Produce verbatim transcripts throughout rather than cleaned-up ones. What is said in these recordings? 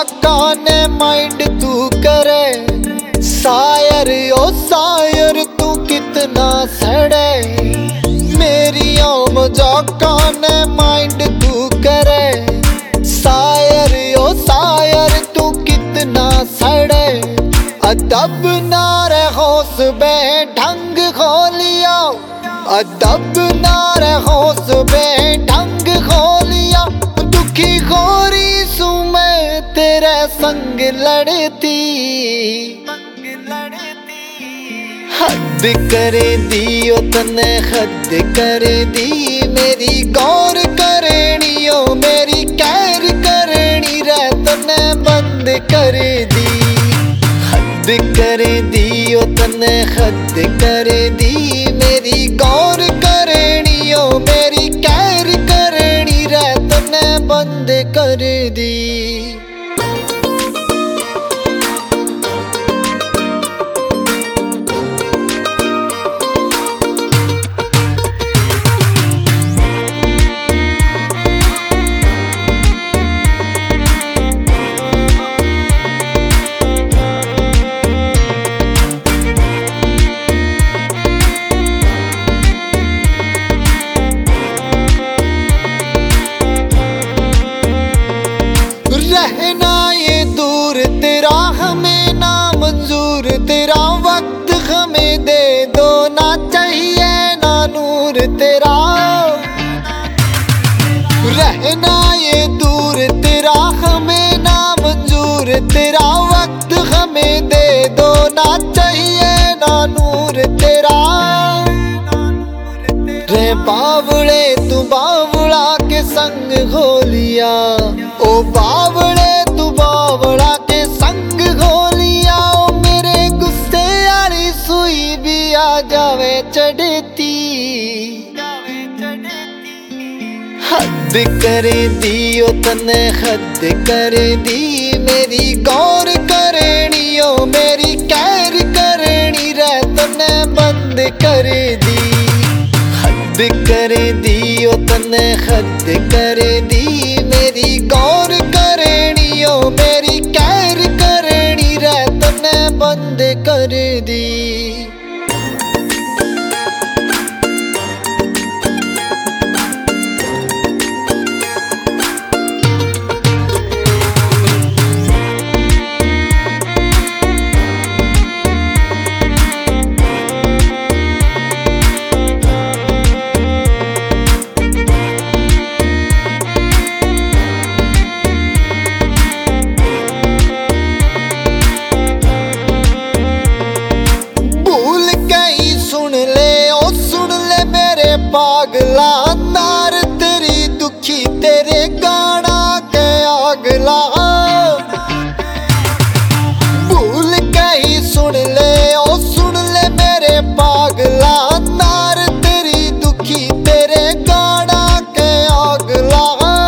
मजाका ने माइंड तू करे, शायर ओ शायर तू कितना सड़े। मेरी मजाका ने माइंड तू करे, शायर ओ शायर तू कितना सड़े। अदब ना रहो बे ढंग खोलिया, अदब ना रहो बे ढंग खोलिया। दुखी खोरी सू मैं तेरे संग लड़ती, हद कर दियो तने हद कर दी। मेरी गौर करनियो मेरी कैर करनी रे तने बंद कर दी। हद कर दियो तने हद कर दी। मेरी गौर करनियो मेरी कैर करनी रे तने बंद कर दी। रहना ये दूर तेरा हमें ना मंजूर, तेरा वक्त हमें दे दो ना चाहिए ना नूर तेरा। रहना ये दूर तेरा हमें ना मंजूर, तेरा वक्त हमें दे दो ना चाहिए ना नूर तेरा। रे बावड़े तू बावड़ा के संग हो लिया, ओ बावड़े तू बावड़ा के संग हो लिया। ओ मेरे गुस्से वाली सुई भी आ जावे चढ़ती, हद कर दियो तने हद कर दी। मेरी गौर करनियो मेरी कैर करनी रे तने बंद कर दी। हद कर दियो तने हद कर दी। मेरी गौर करनियो मेरी कैर करनी रे तने बंद कर दी। पागला नार तेरी दुखी तेरे गाना के आगला, भूल के ही सुन ले ओ सुन ले मेरे पागला। नार तेरी दुखी तेरे गाना के आगला।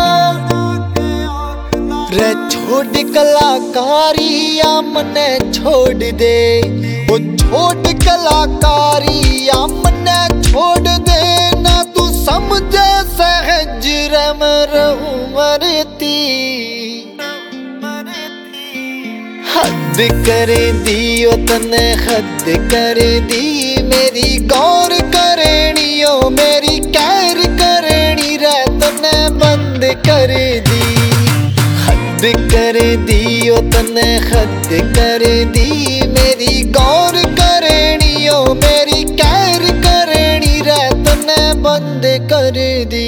रे छोड़ कलाकारी या मने छोड़ दे, ओ छोड़ कलाकारी या मने छोड़ दे। ना तू समझे सहज रे मैं रहूं मरती, हद कर दियो तने हद कर दी। मेरी गौर करनियो मेरी कैर करनी रे तने बंद कर दी। हद कर दियो तने हद कर दी। मेरी गौर करनियो मेरी कैर करनी रे तने बंद कर दी।